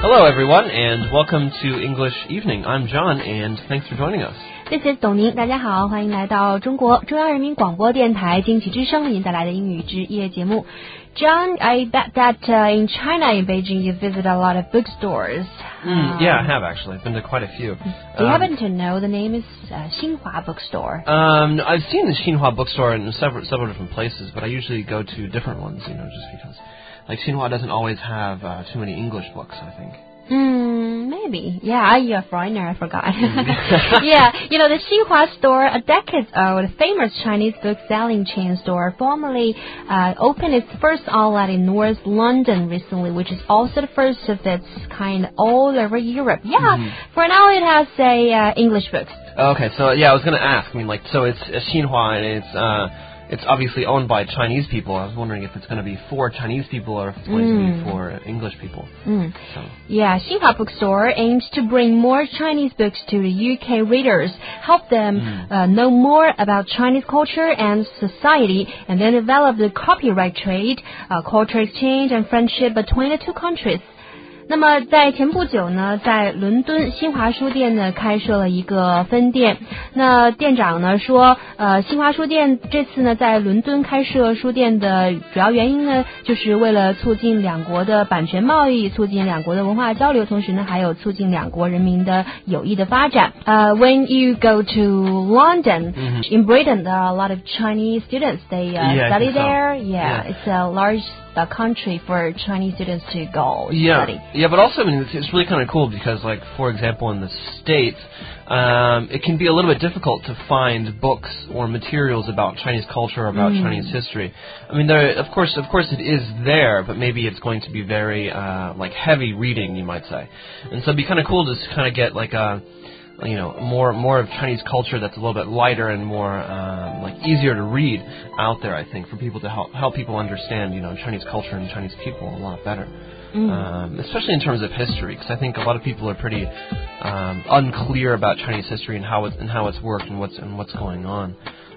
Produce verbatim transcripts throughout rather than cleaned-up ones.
Hello, everyone, and welcome to English Evening. I'm John, and thanks for joining us. This is 董宁，大家好，欢迎来到中国中央人民广播电台经济之声为您带来的英语之夜节目。John, I bet that uh, in China, in Beijing, you visit a lot of bookstores. Mm, um, yeah, I have actually. I've been to quite a few. Do you um, happen to know the name is uh, Xinhua Bookstore? Um, I've seen the Xinhua Bookstore in several several different places, but I usually go to different ones, you know, just because. Like, Xinhua doesn't always have uh, too many English books, I think. Mm, maybe. Yeah, you're a foreigner, I forgot. Yeah, you know, the Xinhua store, a decade old, famous Chinese book selling chain store, formerly uh, opened its first outlet in North London recently, which is also the first of its kind all over Europe. Yeah, mm-hmm. For now it has, say, uh, English books. Okay, so, yeah, I was going to ask, I mean, like, so it's uh, Xinhua, and it's... Uh, It's obviously owned by Chinese people. I was wondering if it's going to be for Chinese people or if it's going mm. to be for English people. Mm. So. Yeah, Xinhua Bookstore aims to bring more Chinese books to the U K readers, help them mm. uh, know more about Chinese culture and society, and then develop the copyright trade, uh, culture exchange, and friendship between the two countries. 那么在前不久呢，在伦敦新华书店呢开设了一个分店。那店长呢说，呃，新华书店这次呢在伦敦开设书店的主要原因呢，就是为了促进两国的版权贸易，促进两国的文化交流，同时呢还有促进两国人民的友谊的发展。呃、uh, when you go to London, mm-hmm. in Britain, there are a lot of Chinese students. They uh, yeah, study there. So. Yeah, yeah, it's a large the country for Chinese students to go yeah. study. Yeah, but also, I mean, it's, it's really kind of cool because, like, for example, in the States, um, it can be a little bit difficult to find books or materials about Chinese culture, about mm. Chinese history. I mean, there, of course, of course, it is there, but maybe it's going to be very, uh, like, heavy reading, you might say. And so it'd be kind of cool to kind of get, like, a... you know, more more of Chinese culture that's a little bit lighter and more um, like easier to read out there, I think, for people to help help people understand, you know, Chinese culture and Chinese people a lot better, mm. um, especially in terms of history, because I think a lot of people are pretty um, unclear about Chinese history and how it's and how it's worked and what's and what's going on.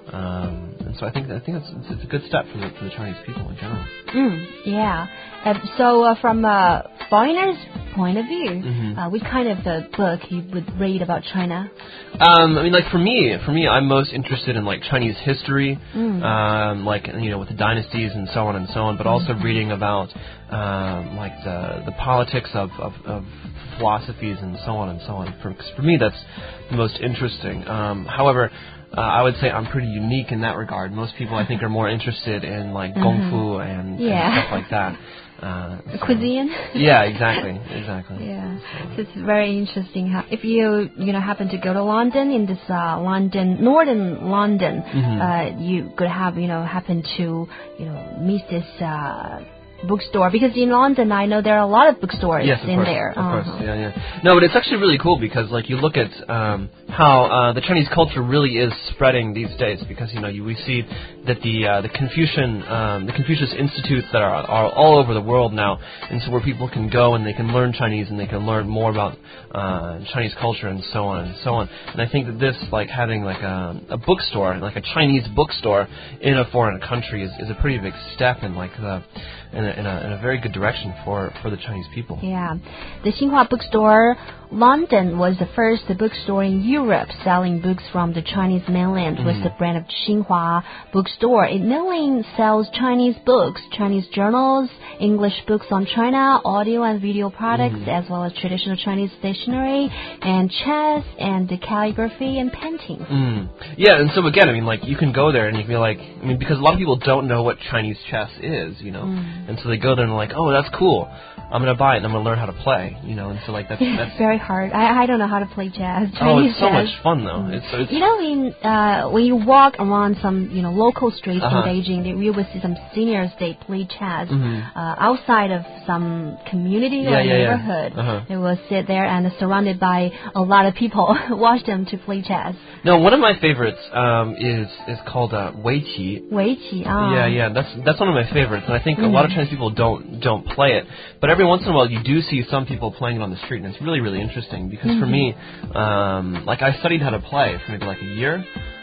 Um, and so I think I think it's, it's a good step for the, for the Chinese people in general. Mm, yeah. Uh, so uh, from a foreigner's point of view, mm-hmm. uh, what kind of a book you would read about China? Um, I mean, like for me, for me, I'm most interested in like Chinese history, mm. um, like you know, with the dynasties and so on and so on. But also mm-hmm. reading about um, like the the politics of, of, of philosophies and so on and so on. For, 'cause for me, that's the most interesting. Um, however. Uh, I would say I'm pretty unique in that regard. Most people, I think, are more interested in like mm-hmm. Kung Fu and, yeah. and stuff like that. Uh, so. Cuisine. Yeah, exactly, exactly. Yeah, so. So it's very interesting. How, if you you know happen to go to London in this uh, London, northern London, mm-hmm. uh, you could have you know happen to you know meet this. Uh, bookstore, because in London I know there are a lot of bookstores yes, in course, there. Of uh-huh. course, yeah, yeah. No, but it's actually really cool because, like, you look at um, how uh, the Chinese culture really is spreading these days. Because you know, you, we see that the uh, the Confucian um, the Confucius institutes that are are all over the world now, and so where people can go and they can learn Chinese and they can learn more about uh, Chinese culture and so on and so on. And I think that this, like, having like a, a bookstore, like a Chinese bookstore in a foreign country, is, is a pretty big step in like the in a, in a, in a very good direction for, for the Chinese people. Yeah. The Xinhua Bookstore, London, was the first bookstore in Europe selling books from the Chinese mainland mm-hmm. with the brand of Xinhua Bookstore. It mainly sells Chinese books, Chinese journals, English books on China, audio and video products, mm-hmm. as well as traditional Chinese stationery and chess and calligraphy and painting. Mm. Yeah, and so again, I mean, like, you can go there and you can be like, I mean, because a lot of people don't know what Chinese chess is, you know. Mm. And so they go there and they're like, oh, that's cool. I'm going to buy it and I'm going to learn how to play, you know. And so, like, that's... that's it's very hard. I, I don't know how to play jazz. Chinese oh, it's so jazz. much fun, though. Mm. It's, it's You know, in, uh, when you walk around some, you know, local streets uh-huh. in Beijing, you will see some seniors, they play jazz mm-hmm. uh, outside of some community yeah, or yeah, neighborhood. Yeah. Uh-huh. They will sit there and surrounded by a lot of people, watch them to play jazz. No, one of my favorites um, is is called uh, Weiqi. Weiqi, ah. Yeah, yeah, that's that's one of my favorites, and I think mm. a lot of Chinese people don't don't play it. But every once in a while, you do see some people playing it on the street, and it's really, really interesting. Because mm-hmm. for me, um, like I studied how to play for maybe like a year.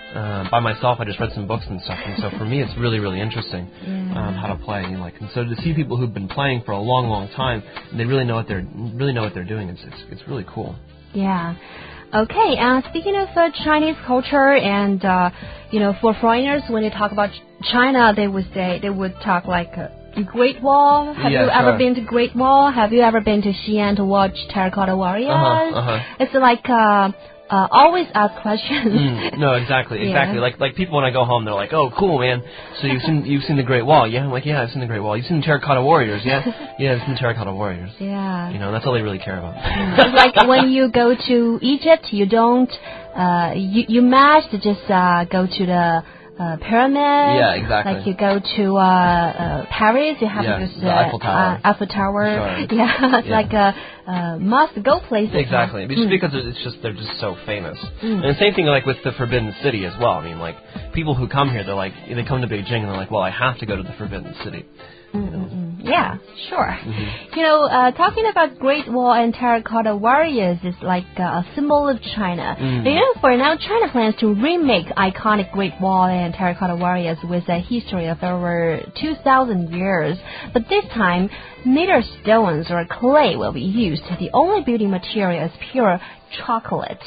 uh, by myself. I just read some books and stuff, and so for me, it's really, really interesting yeah. um, how to play. You know, like, and so to see people who've been playing for a long, long time, and they really know what they're really know what they're doing. It's it's, it's really cool. Yeah. Okay. Uh, speaking of uh, Chinese culture, and uh, you know, for foreigners, when they talk about China, they would say they would talk like. Uh, Great Wall. Have yeah, you sure. ever been to Great Wall? Have you ever been to Xi'an to watch Terracotta Warriors? Uh-huh, uh-huh. It's like uh, uh, always ask questions. Mm, no, exactly, exactly. Yeah. Like like people when I go home, they're like, "Oh, cool, man. So you've seen you've seen the Great Wall, yeah?" I'm like, "Yeah, I've seen the Great Wall. You've seen the Terracotta Warriors, yeah?" "Yeah, I've seen the Terracotta Warriors." Yeah. You know, that's all they really care about. It's like when you go to Egypt, you don't uh, you you must just uh, go to the. Uh, pyramid. Yeah, exactly. Like you go to uh, uh, Paris, you have yeah, to just the uh, Eiffel Tower. Uh, Eiffel Tower. Sure. Yeah, it's yeah. like a uh, must go place. Exactly, just mm. because it's just they're just so famous. Mm. And the same thing like with the Forbidden City as well. I mean, like people who come here, they're like they come to Beijing and they're like, well, I have to go to the Forbidden City. You know? Yeah, sure. Mm-hmm. You know, uh, talking about Great Wall and Terracotta Warriors is like uh, a symbol of China. Mm. You know, for now, China plans to remake iconic Great Wall and Terracotta Warriors with a history of over two thousand years. But this time, neither stones or clay will be used. The only building material is pure chocolate.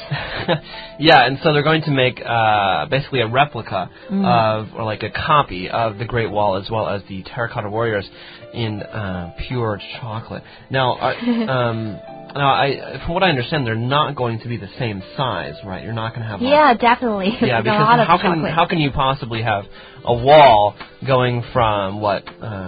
Yeah, and so they're going to make uh, basically a replica mm. of, or like a copy of the Great Wall as well as the Terracotta Warriors in uh, pure chocolate. Now, uh, um, now I, from what I understand, they're not going to be the same size, right? You're not going to have. Like, yeah, definitely. Yeah, because a lot how of can chocolate. how can you possibly have a wall going from what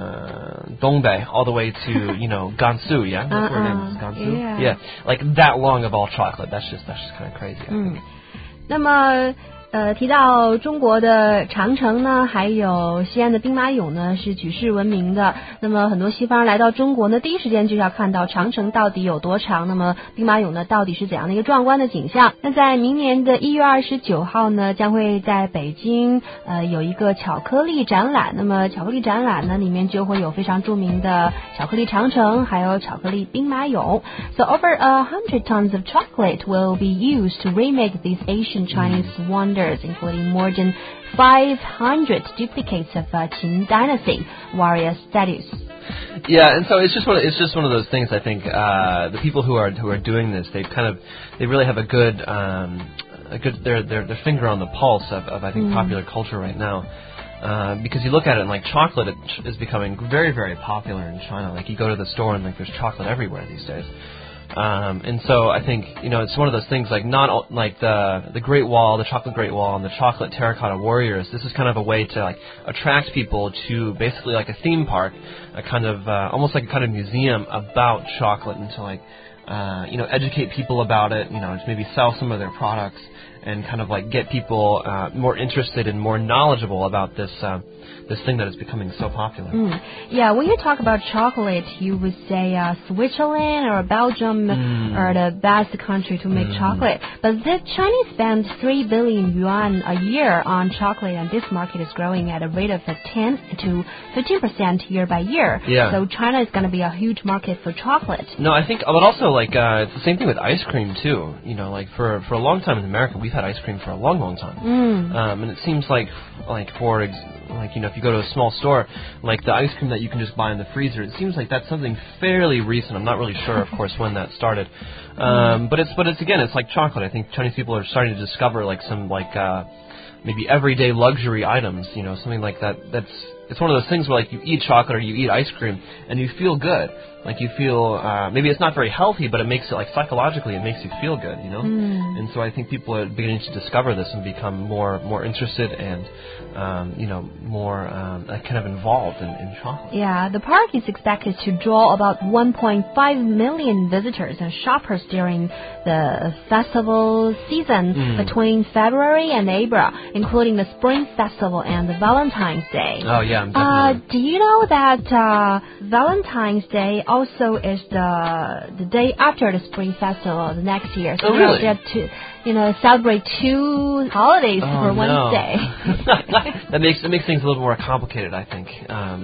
uh, Dongbei all the way to you know Gansu? Yeah, that's uh-uh. where it is. Gansu. Yeah. yeah, like that long of all chocolate. That's just that's just kind of crazy. I think. 嗯，那么呃，提到中国的长城呢，还有西安的兵马俑呢，是举世闻名的。那么很多西方人来到中国呢，第一时间就要看到长城到底有多长，那么兵马俑呢，到底是怎样的一个壮观的景象。那在明年的一月二十九号呢，将会在北京呃有一个巧克力展览。那么巧克力展览呢，里面就会有非常著名的巧克力长城，还有巧克力兵马俑。So over a hundred tons of chocolate will be used to remake these ancient Chinese wonders, including more than five hundred duplicates of uh, Qin Dynasty warrior statues. Yeah, and so it's just one of, it's just one of those things. I think uh, the people who are who are doing this, they kind of they really have a good um, a good their their their finger on the pulse of, of I think mm. popular culture right now. Uh, because you look at it and like chocolate is becoming very, very popular in China. Like you go to the store and like there's chocolate everywhere these days. Um, and so I think, you know, it's one of those things like not like the the Great Wall, the chocolate Great Wall, and the chocolate Terracotta Warriors. This is kind of a way to like attract people to basically like a theme park, a kind of uh, almost like a kind of museum about chocolate, and to like uh, you know educate people about it. You know, to maybe sell some of their products and kind of like get people uh, more interested and more knowledgeable about this uh, this thing that is becoming so popular. Mm. Yeah, when you talk about chocolate, you would say uh, Switzerland or Belgium mm. are the best country to make mm. chocolate. But the Chinese spend three billion yuan a year on chocolate, and this market is growing at a rate of ten to fifteen percent year by year. Yeah. So China is going to be a huge market for chocolate. No, I think, but also like uh, it's the same thing with ice cream too. You know, like for for a long time in America, we've had ice cream for a long, long time. Mm. Um, and it seems like like for ex- like you know if you go to a small store, like the ice cream that you can just buy in the freezer, it seems like that's something fairly recent. I'm not really sure, of course, when that started. Um, but it's but it's again, it's like chocolate. I think Chinese people are starting to discover like some like uh, maybe everyday luxury items. You know, something like that. That's it's one of those things where like you eat chocolate or you eat ice cream and you feel good. Like you feel, uh, maybe it's not very healthy, but it makes it, like psychologically, it makes you feel good, you know? Mm. And so I think people are beginning to discover this and become more more interested and, um, you know, more um, kind of involved in, in chocolate. Yeah, the park is expected to draw about one point five million visitors and shoppers during the festival season mm. between February and April, including the Spring Festival and the Valentine's Day. Oh, yeah, definitely. Uh, do you know that uh, Valentine's Day also is the the day after the Spring Festival the next year? So oh, really? we get to, you know, celebrate two holidays oh, for one no. day. that makes that makes things a little more complicated, I think. Um,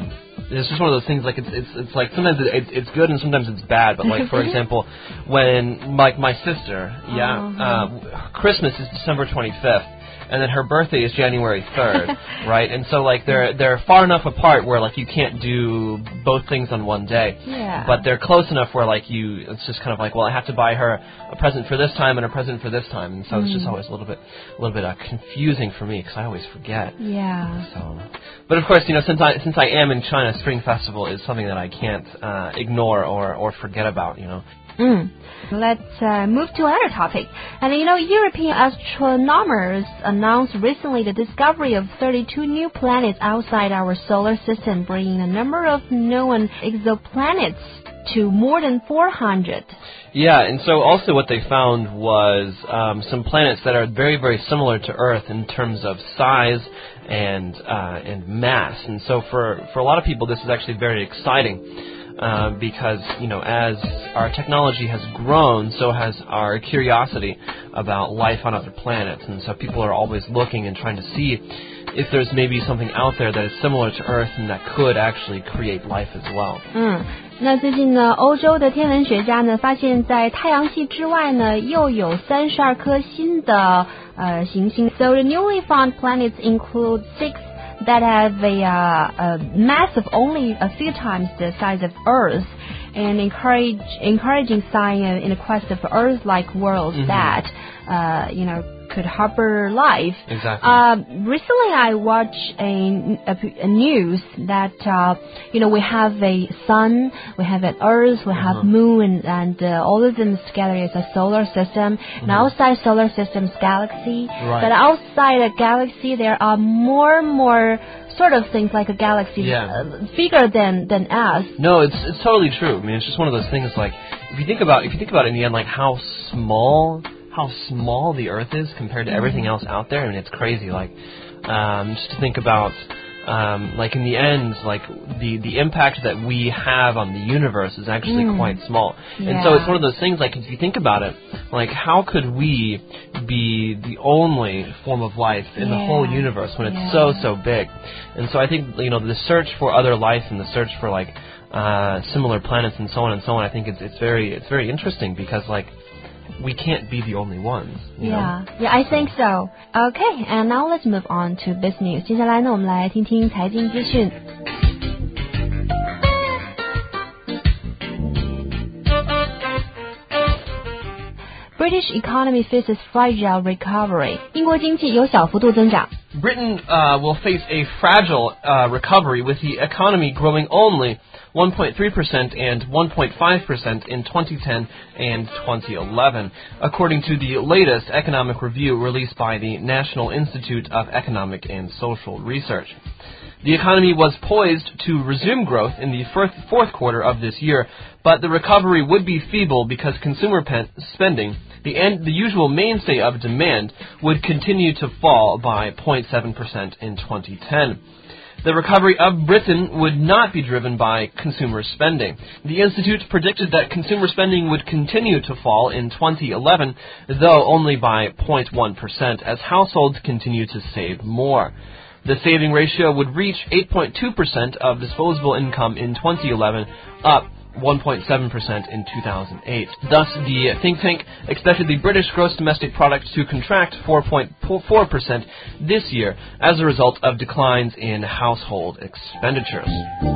It's just one of those things. Like it's it's it's like sometimes it, it's it's good and sometimes it's bad. But like for example, when like my sister, yeah, uh-huh. uh, Christmas is December twenty-fifth. And then her birthday is January third, right? And so, like, they're they're far enough apart where, like, you can't do both things on one day. Yeah. But they're close enough where, like, you, it's just kind of like, well, I have to buy her a present for this time and a present for this time. And so mm. it's just always a little bit, a little bit uh, confusing for me because I always forget. Yeah. So, but of course, you know, since I since I am in China, Spring Festival is something that I can't uh, ignore or or forget about. You know. Mm. Let's uh, move to another topic. And you know, European astronomers announced recently the discovery of thirty-two new planets outside our solar system, bringing the number of known exoplanets to more than four hundred. Yeah, and so also what they found was um, some planets that are very, very similar to Earth in terms of size and uh, and mass. And so for, for a lot of people, this is actually very exciting. Uh, because, you know, as our technology has grown, so has our curiosity about life on other planets. And so people are always looking and trying to see if there's maybe something out there that is similar to Earth and that could actually create life as well. 嗯，那最近呢，欧洲的天文学家呢，发现在太阳系之外呢，又有三十二颗新的呃行星。So the newly found planets include six that have a, uh, a mass of only a few times the size of Earth, and encourage encouraging science in the quest of Earth-like worlds mm-hmm. that uh, you know could harbor life. Exactly. Uh, recently, I watched a, a, a news that uh, you know we have a sun, we have an Earth, we have mm-hmm. moon, and, and uh, all of them together is a solar system. Mm-hmm. And outside solar system's galaxy, right. but outside a galaxy there are more and more sort of things like a galaxy yeah. uh, bigger than than us. No, it's it's totally true. I mean, it's just one of those things. Like if you think about if you think about it in the end, like how small. how small the Earth is compared to everything else out there. I mean, it's crazy. Like, um, just to think about, um, like in the end, like the the impact that we have on the universe is actually mm. quite small. Yeah. And so it's one of those things. Like, if you think about it, like how could we be the only form of life in yeah. the whole universe when it's yeah. so so big? And so I think you know the search for other life and the search for like uh, similar planets and so on and so on. I think it's it's very it's very interesting because like. We can't be the only ones. You yeah, know? yeah, I think so. Okay, and now let's move on to business news. 接下来呢，我们来听听财经资讯。British economy faces fragile recovery. 英国经济有小幅度增长。 Britain uh, will face a fragile uh, recovery with the economy growing only one point three percent and one point five percent in twenty ten and twenty eleven, according to the latest economic review released by the National Institute of Economic and Social Research. The economy was poised to resume growth in the fourth quarter of this year, but the recovery would be feeble because consumer spending, the, end, the usual mainstay of demand, would continue to fall by zero point seven percent in twenty ten. The recovery of Britain would not be driven by consumer spending. The Institute predicted that consumer spending would continue to fall in twenty eleven, though only by zero point one percent, as households continue to save more. The saving ratio would reach eight point two percent of disposable income in twenty eleven, up one point seven percent in two thousand eight. Thus, the think tank expected the British gross domestic product to contract four point four percent this year as a result of declines in household expenditures.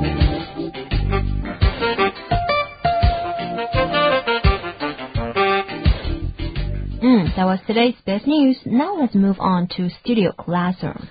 Mm, that was today's best news. Now let's move on to Studio Classroom.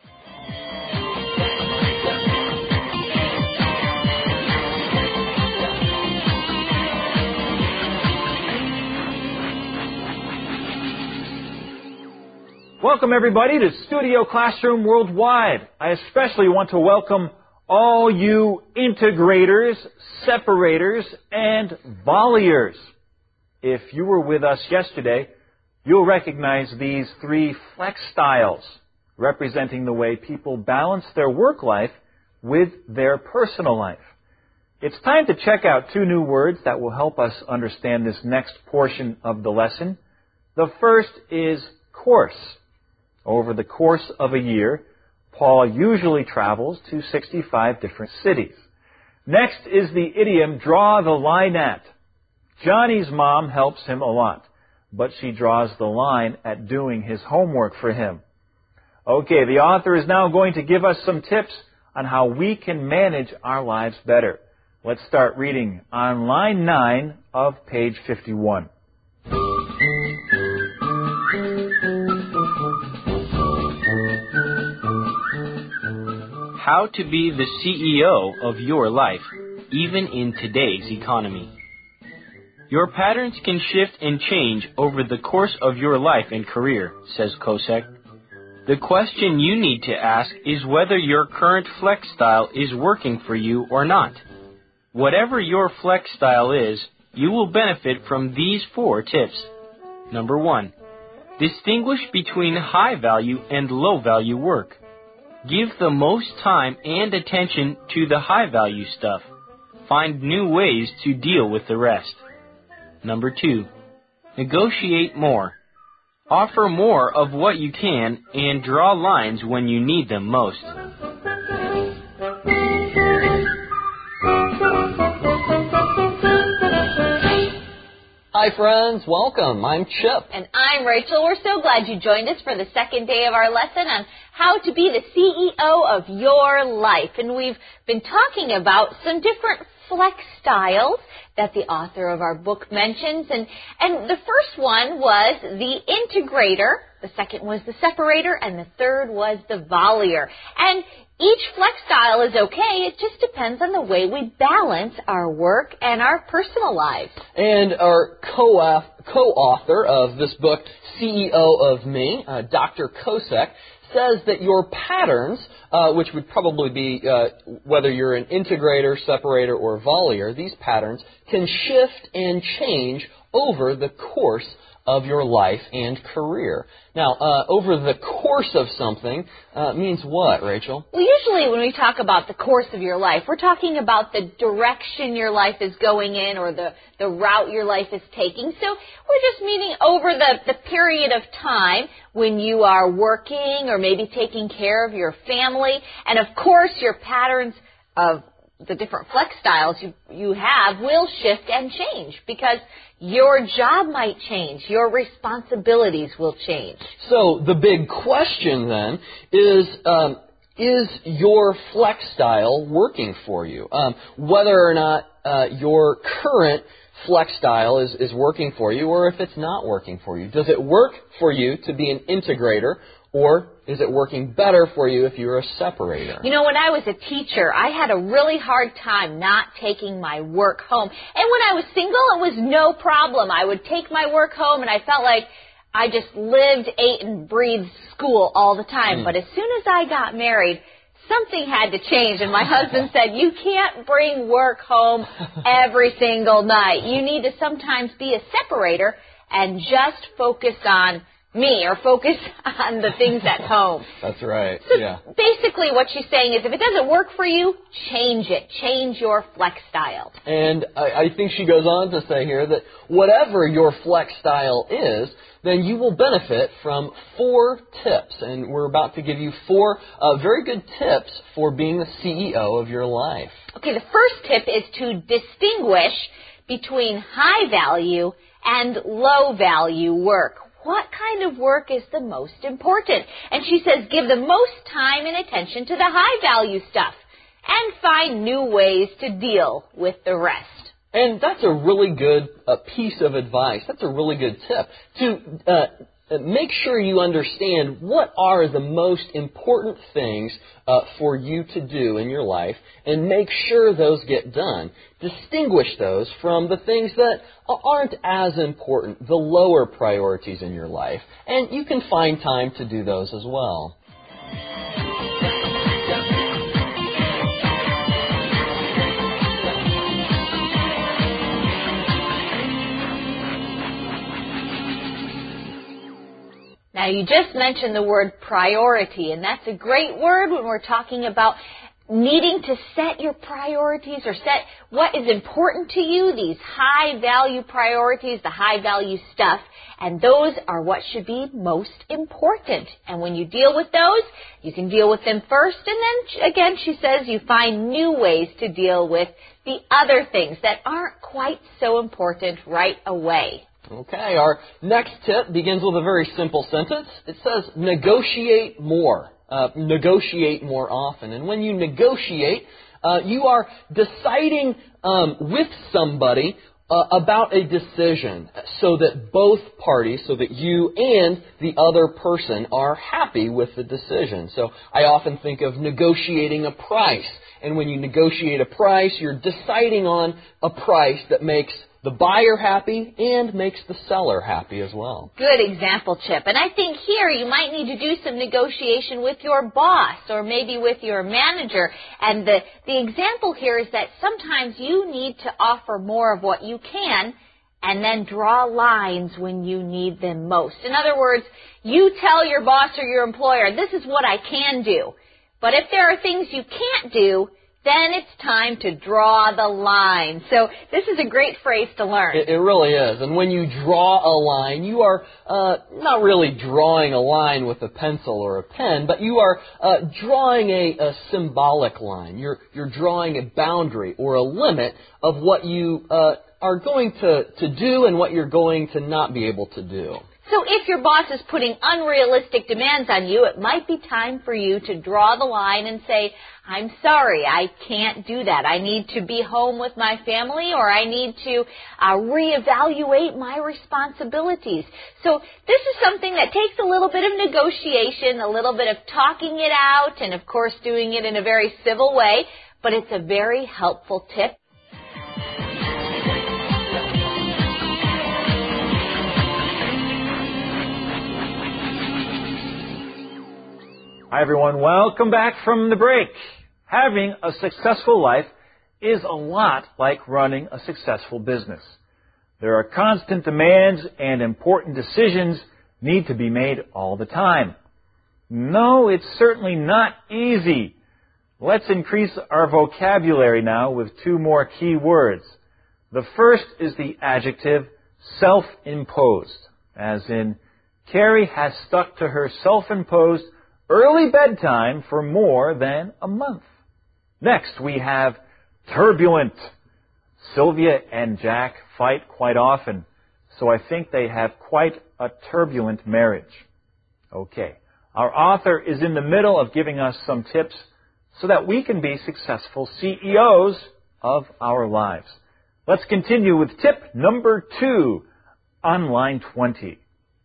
Welcome everybody to Studio Classroom Worldwide. I especially want to welcome all you integrators, separators, and volleyers. If you were with us yesterday, you'll recognize these three flex styles, representing the way people balance their work life with their personal life. It's time to check out two new words that will help us understand this next portion of the lesson. The first is course. Over the course of a year, Paul usually travels to sixty-five different cities. Next is the idiom, draw the line at. Johnny's mom helps him a lot, but she draws the line at doing his homework for him. Okay, the author is now going to give us some tips on how we can manage our lives better. Let's start reading on line nine of page fifty-one. How to be the C E O of your life, even in today's economy. Your patterns can shift and change over the course of your life and career, says Kosek. The question you need to ask is whether your current flex style is working for you or not. Whatever your flex style is, you will benefit from these four tips. Number one, distinguish between high value and low value work. Give the most time and attention to the high value stuff. Find new ways to deal with the rest. Number two, negotiate more. Offer more of what you can and draw lines when you need them most. Hi friends, welcome. I'm Chip. And I'm Rachel. We're so glad you joined us for the second day of our lesson on how to be the C E O of your life. And we've been talking about some different flex styles that the author of our book mentions. And, and the first one was the integrator, the second was the separator, and the third was the volleyer. And each flex style is okay. It just depends on the way we balance our work and our personal lives. And our co-author of this book, C E O of Me, uh, Doctor Kosek, says that your patterns, uh, which would probably be uh, whether you're an integrator, separator, or volleyer, these patterns can shift and change over the course of your life and career. Now, uh, over the course of something uh, means what, Rachel? Well, usually when we talk about the course of your life, we're talking about the direction your life is going in or the, the route your life is taking. So we're just meaning over the, the period of time when you are working or maybe taking care of your family. And, of course, your patterns of the different flex styles you, you have will shift and change because your job might change. Your responsibilities will change. So the big question then is, um, is your flex style working for you? Um, whether or not uh, your current flex style is, is working for you or if it's not working for you. Does it work for you to be an integrator or is it working better for you if you're a separator? You know, when I was a teacher, I had a really hard time not taking my work home. And when I was single, it was no problem. I would take my work home and I felt like I just lived, ate, and breathed school all the time. Mm. But as soon as I got married, something had to change. And my husband said, you can't bring work home every single night. You need to sometimes be a separator and just focus on me or focus on the things at home. That's right. So yeah. basically what she's saying is if it doesn't work for you, change it. Change your flex style. And I, I think she goes on to say here that whatever your flex style is, then you will benefit from four tips. And we're about to give you four uh, very good tips for being the C E O of your life. Okay, the first tip is to distinguish between high value and low value work. What kind of work is the most important? And she says give the most time and attention to the high-value stuff and find new ways to deal with the rest. And that's a really good uh, piece of advice. That's a really good tip to uh, make sure you understand what are the most important things uh, for you to do in your life and make sure those get done. Distinguish those from the things that aren't as important, the lower priorities in your life. And you can find time to do those as well. Now, you just mentioned the word priority, and that's a great word when we're talking about needing to set your priorities or set what is important to you, these high-value priorities, the high-value stuff, and those are what should be most important. And when you deal with those, you can deal with them first, and then, again, she says, you find new ways to deal with the other things that aren't quite so important right away. Okay, our next tip begins with a very simple sentence. It says, negotiate more. Uh, negotiate more often. And when you negotiate, uh, you are deciding um, with somebody uh, about a decision so that both parties, so that you and the other person are happy with the decision. So I often think of negotiating a price. And when you negotiate a price, you're deciding on a price that makes the buyer happy and makes the seller happy as well. Good example, Chip. And I think here you might need to do some negotiation with your boss or maybe with your manager. And the, the example here is that sometimes you need to offer more of what you can and then draw lines when you need them most. In other words, you tell your boss or your employer, this is what I can do. But if there are things you can't do, then it's time to draw the line. So this is a great phrase to learn. It, it really is. And when you draw a line, you are uh, not really drawing a line with a pencil or a pen, but you are uh, drawing a, a symbolic line. You're, you're drawing a boundary or a limit of what you uh, are going to, to do and what you're going to not be able to do. So if your boss is putting unrealistic demands on you, it might be time for you to draw the line and say, I'm sorry, I can't do that. I need to be home with my family, or I need to uh, reevaluate my responsibilities. So this is something that takes a little bit of negotiation, a little bit of talking it out, and of course doing it in a very civil way, but it's a very helpful tip. Hi, everyone. Welcome back from the break. Having a successful life is a lot like running a successful business. There are constant demands and important decisions need to be made all the time. No, it's certainly not easy. Let's increase our vocabulary now with two more key words. The first is the adjective self-imposed, as in, Carrie has stuck to her self-imposed early bedtime for more than a month. Next, we have turbulent. Sylvia and Jack fight quite often, so I think they have quite a turbulent marriage. Okay, our author is in the middle of giving us some tips so that we can be successful C E Os of our lives. Let's continue with tip number two on line twenty.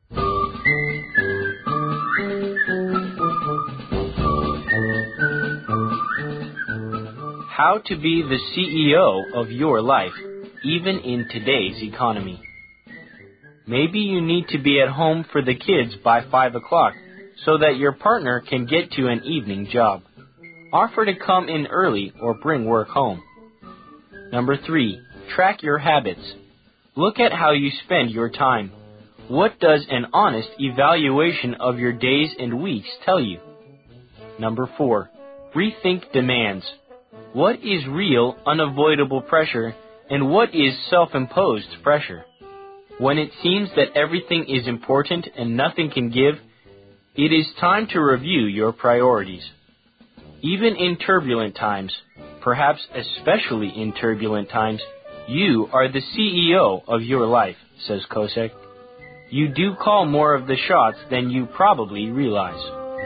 How to be the C E O of your life, even in today's economy. Maybe you need to be at home for the kids by five o'clock so that your partner can get to an evening job. Offer to come in early or bring work home. Number three, track your habits. Look at how you spend your time. What does an honest evaluation of your days and weeks tell you? Number four, rethink demands. What is real, unavoidable pressure, and what is self-imposed pressure? When it seems that everything is important and nothing can give, it is time to review your priorities. Even in turbulent times, perhaps especially in turbulent times, you are the C E O of your life, says Kosek. You do call more of the shots than you probably realize.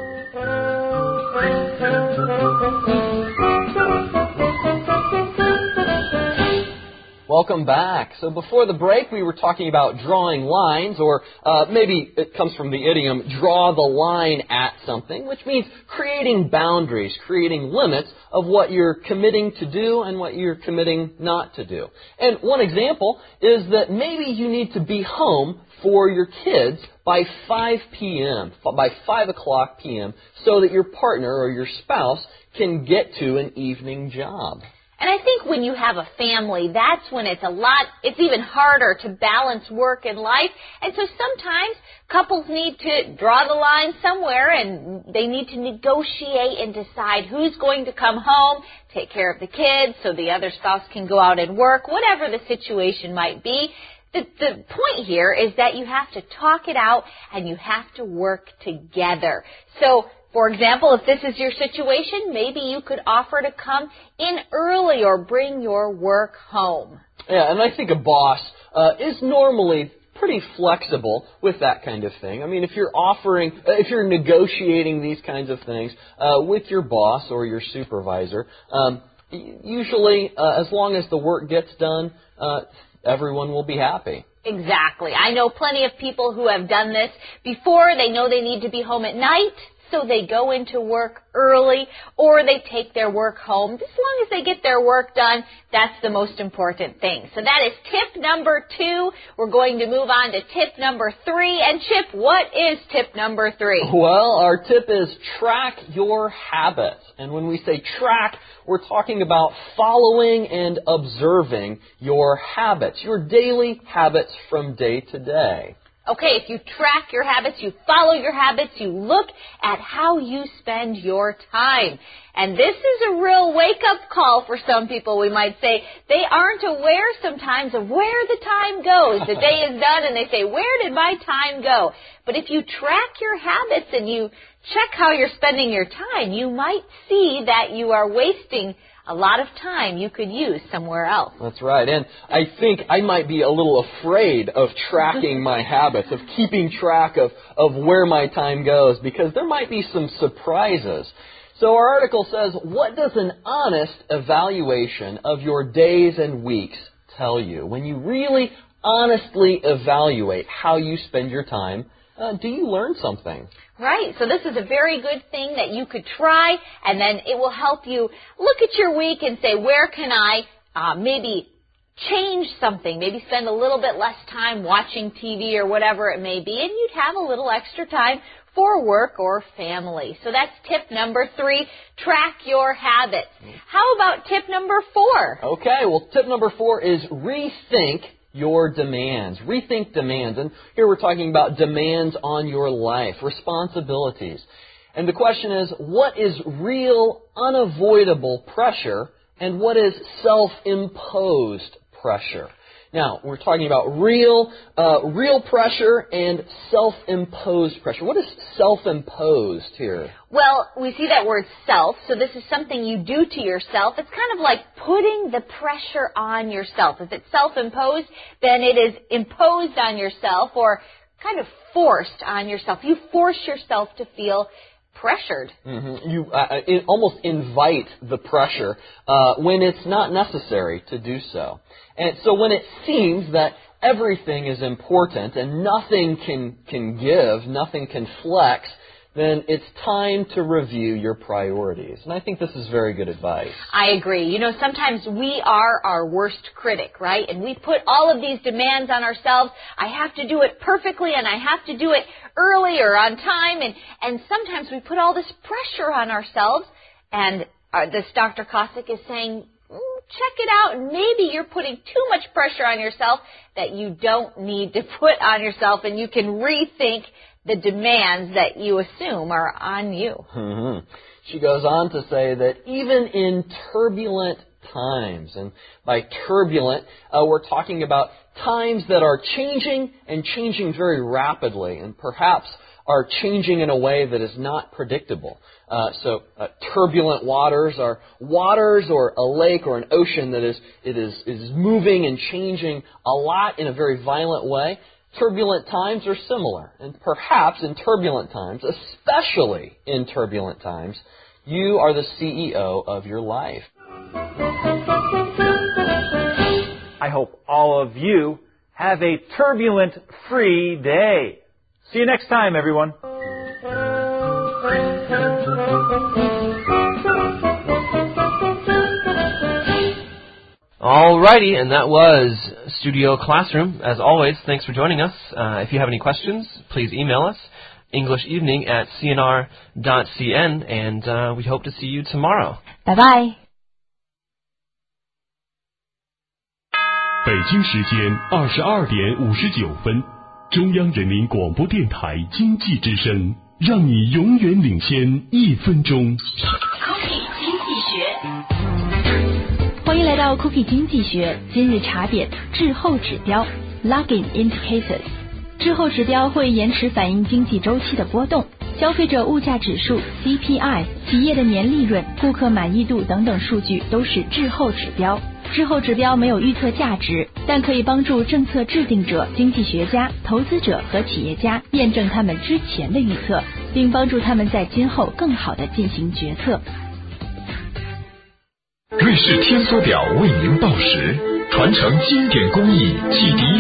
Welcome back. So before the break, we were talking about drawing lines, or uh, maybe it comes from the idiom, draw the line at something, which means creating boundaries, creating limits of what you're committing to do and what you're committing not to do. And one example is that maybe you need to be home for your kids by five p.m., by five o'clock p.m., so that your partner or your spouse can get to an evening job. And I think when you have a family, that's when it's a lot, it's even harder to balance work and life. And so sometimes couples need to draw the line somewhere, and they need to negotiate and decide who's going to come home, take care of the kids so the other spouse can go out and work, whatever the situation might be. The, the point here is that you have to talk it out and you have to work together. So, for example, if this is your situation, maybe you could offer to come in early or bring your work home. Yeah, and I think a boss uh, is normally pretty flexible with that kind of thing. I mean, if you're offering, uh, if you're negotiating these kinds of things uh, with your boss or your supervisor, um, usually uh, as long as the work gets done, uh, everyone will be happy. Exactly. I know plenty of people who have done this before. They know they need to be home at night, so they go into work early, or they take their work home. As long as they get their work done, that's the most important thing. So that is tip number two. We're going to move on to tip number three. And Chip, what is tip number three? Well, our tip is track your habits. And when we say track, we're talking about following and observing your habits, your daily habits from day to day. Okay, if you track your habits, you follow your habits, you look at how you spend your time. And this is a real wake-up call for some people, we might say. They aren't aware sometimes of where the time goes. The day is done and they say, where did my time go? But if you track your habits and you check how you're spending your time, you might see that you are wasting a lot of time you could use somewhere else. That's right. And I think I might be a little afraid of tracking my habits, of keeping track of, of where my time goes, because there might be some surprises. So our article says, what does an honest evaluation of your days and weeks tell you? When you really honestly evaluate how you spend your time, uh, do you learn something? Right. So this is a very good thing that you could try, and then it will help you look at your week and say, where can I uh, maybe change something, maybe spend a little bit less time watching T V or whatever it may be, and you'd have a little extra time for work or family. So that's tip number three, track your habits. How about tip number four? Okay, well, tip number four is rethink your demands. Rethink demands. And here we're talking about demands on your life, responsibilities. And the question is, what is real, unavoidable pressure, and what is self-imposed pressure? Now, we're talking about real, uh, real pressure and self-imposed pressure. What is self-imposed here? Well, we see that word self, so this is something you do to yourself. It's kind of like putting the pressure on yourself. If it's self-imposed, then it is imposed on yourself or kind of forced on yourself. You force yourself to feel pressured. Mm-hmm. You uh, it almost invite the pressure uh, when it's not necessary to do so. And so when it seems that everything is important and nothing can, can give, nothing can flex, then it's time to review your priorities. And I think this is very good advice. I agree. You know, sometimes we are our worst critic, right? And we put all of these demands on ourselves. I have to do it perfectly, and I have to do it early or on time. And, and sometimes we put all this pressure on ourselves. And uh, this Doctor Kosick is saying, check it out, and maybe you're putting too much pressure on yourself that you don't need to put on yourself, and you can rethink the demands that you assume are on you. Mm-hmm. She goes on to say that even in turbulent times, and by turbulent, uh, we're talking about times that are changing and changing very rapidly, and perhaps are changing in a way that is not predictable. Uh, so uh, turbulent waters are waters or a lake or an ocean that is it is is moving and changing a lot in a very violent way. Turbulent times are similar, and perhaps in turbulent times, especially in turbulent times, you are the C E O of your life. I hope all of you have a turbulent-free day. See you next time, everyone. Alrighty, and that was Studio Classroom. As always, thanks for joining us. Uh, if you have any questions, please email us, english evening at c n r dot c n, and uh, we hope to see you tomorrow. Bye-bye. 北京时间二十二点五十九分，中央人民广播电台经济之声，让你永远领先一分钟。 Cookie 经济学， 欢迎来到 Cookie 经济学今日茶点滞后指标 Lagging Indicators。滞后指标会延迟反映经济周期的波动，消费者物价指数 C P I、企业的年利润、顾客满意度等等数据都是滞后指标。滞后指标没有预测价值，但可以帮助政策制定者、经济学家、投资者和企业家验证他们之前的预测，并帮助他们在今后更好地进行决策。 瑞士天梭表为您报时，传承经典工艺，启迪